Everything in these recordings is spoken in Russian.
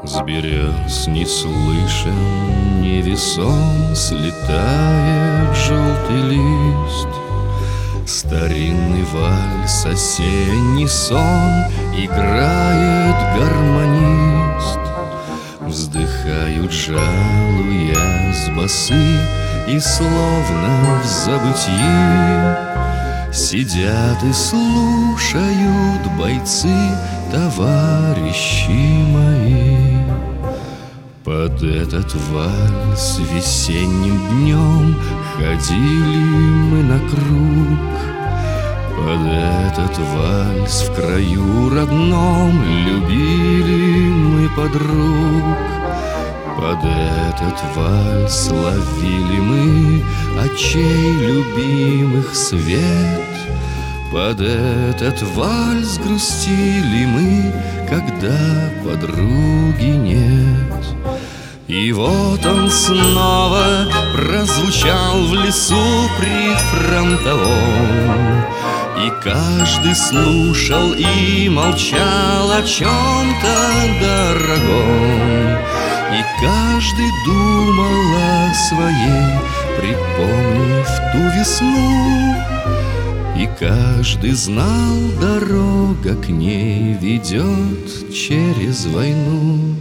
С берез не слышен, невесом слетает желтый лист. Старинный вальс, осенний сон играет гармонист. Вздыхают, жалуя с басы, и словно в забытьи сидят и слушают бойцы, товарищи мои. Под этот вальс весенним днем ходили мы на круг. Под этот вальс в краю родном любили мы подруг. Под этот вальс ловили мы очей любимых свет. Под этот вальс грустили мы, когда подруги нет. И вот он снова прозвучал в лесу прифронтовом, и каждый слушал и молчал о чем-то дорогом. И каждый думал о своей, припомнив ту весну. И каждый знал, дорога к ней ведет через войну.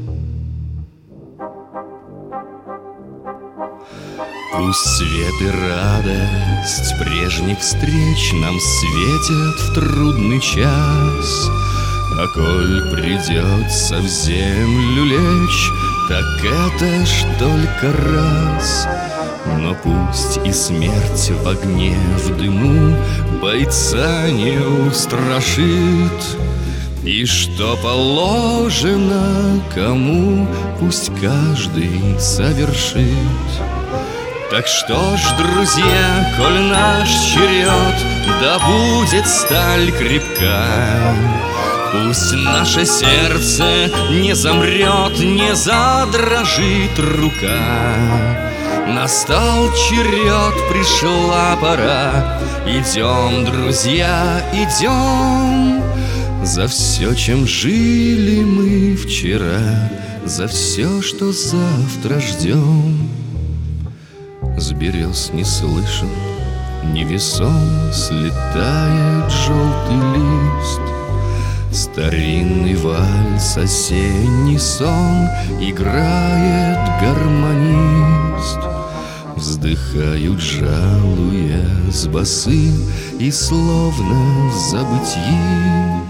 Пусть свет и радость прежних встреч нам светят в трудный час, а коль придется в землю лечь, так это ж только раз. Но пусть и смерть в огне, в дыму бойца не устрашит, и что положено кому, пусть каждый совершит. Так что ж, друзья, коль наш черед, да будет сталь крепка. Пусть наше сердце не замрет, не задрожит рука. Настал черед, пришла пора. Идем, друзья, идем. За все, чем жили мы вчера, за все, что завтра ждем. С берез не слышен, невесом слетает желтый лист. Старинный вальс, осенний сон играет гармонист. Вздыхают, жалуя с басы, и словно в забытьи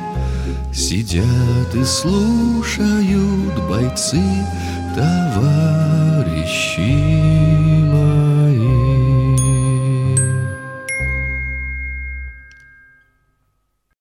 сидят и слушают бойцы, товарищи